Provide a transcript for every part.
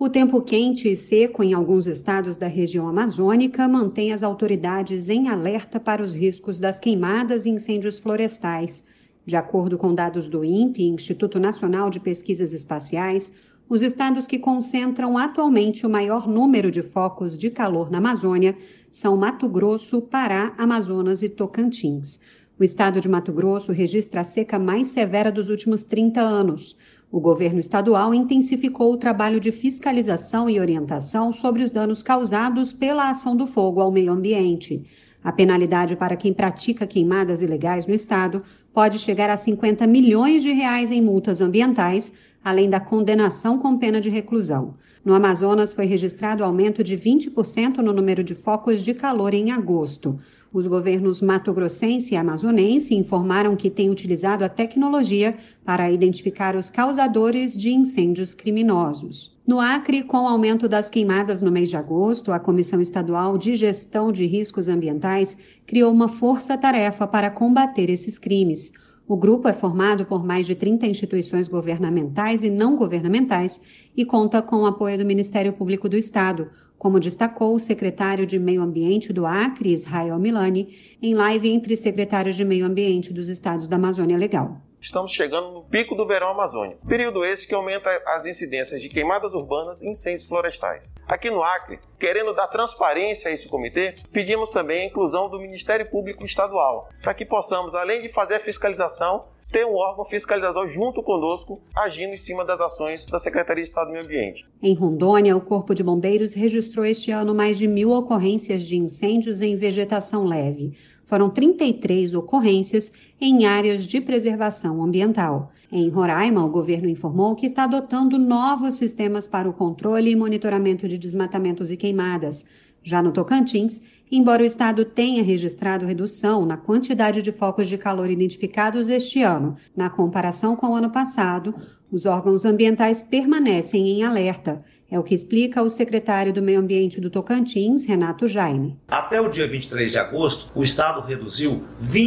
O tempo quente e seco em alguns estados da região amazônica mantém as autoridades em alerta para os riscos das queimadas e incêndios florestais. De acordo com dados do INPE, Instituto Nacional de Pesquisas Espaciais, os estados que concentram atualmente o maior número de focos de calor na Amazônia são Mato Grosso, Pará, Amazonas e Tocantins. O estado de Mato Grosso registra a seca mais severa dos últimos 30 anos. O governo estadual intensificou o trabalho de fiscalização e orientação sobre os danos causados pela ação do fogo ao meio ambiente. A penalidade para quem pratica queimadas ilegais no estado pode chegar a 50 milhões de reais em multas ambientais, além da condenação com pena de reclusão. No Amazonas foi registrado aumento de 20% no número de focos de calor em agosto. Os governos mato-grossense e amazonense informaram que têm utilizado a tecnologia para identificar os causadores de incêndios criminosos. No Acre, com o aumento das queimadas no mês de agosto, a Comissão Estadual de Gestão de Riscos Ambientais criou uma força-tarefa para combater esses crimes. O grupo é formado por mais de 30 instituições governamentais e não governamentais e conta com o apoio do Ministério Público do Estado, como destacou o secretário de Meio Ambiente do Acre, Israel Milani, em live entre secretários de Meio Ambiente dos estados da Amazônia Legal. Estamos chegando no pico do verão amazônico, período esse que aumenta as incidências de queimadas urbanas e incêndios florestais. Aqui no Acre, querendo dar transparência a esse comitê, pedimos também a inclusão do Ministério Público Estadual, para que possamos, além de fazer a fiscalização, ter um órgão fiscalizador junto conosco, agindo em cima das ações da Secretaria de Estado do Meio Ambiente. Em Rondônia, o Corpo de Bombeiros registrou este ano mais de 1.000 ocorrências de incêndios em vegetação leve. Foram 33 ocorrências em áreas de preservação ambiental. Em Roraima, o governo informou que está adotando novos sistemas para o controle e monitoramento de desmatamentos e queimadas. Já no Tocantins, embora o estado tenha registrado redução na quantidade de focos de calor identificados este ano, na comparação com o ano passado, os órgãos ambientais permanecem em alerta. É o que explica o secretário do Meio Ambiente do Tocantins, Renato Jaime. Até o dia 23 de agosto, o estado reduziu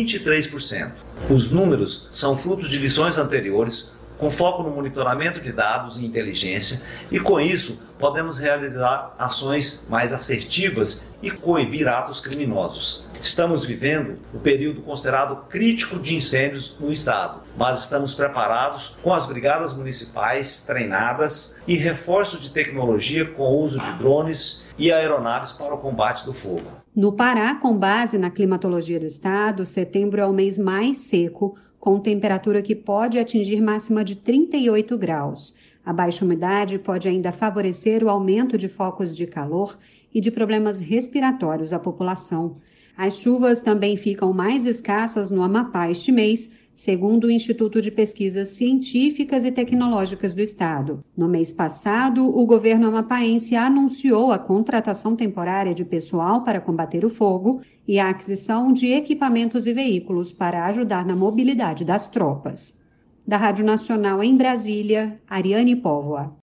23%. Os números são frutos de lições anteriores, com foco no monitoramento de dados e inteligência, e com isso podemos realizar ações mais assertivas e coibir atos criminosos. Estamos vivendo o período considerado crítico de incêndios no estado, mas estamos preparados com as brigadas municipais treinadas e reforço de tecnologia com o uso de drones e aeronaves para o combate do fogo. No Pará, com base na climatologia do estado, setembro é o mês mais seco, com temperatura que pode atingir máxima de 38 graus. A baixa umidade pode ainda favorecer o aumento de focos de calor e de problemas respiratórios à população. As chuvas também ficam mais escassas no Amapá este mês, segundo o Instituto de Pesquisas Científicas e Tecnológicas do Estado. No mês passado, o governo amapaense anunciou a contratação temporária de pessoal para combater o fogo e a aquisição de equipamentos e veículos para ajudar na mobilidade das tropas. Da Rádio Nacional em Brasília, Ariane Póvoa.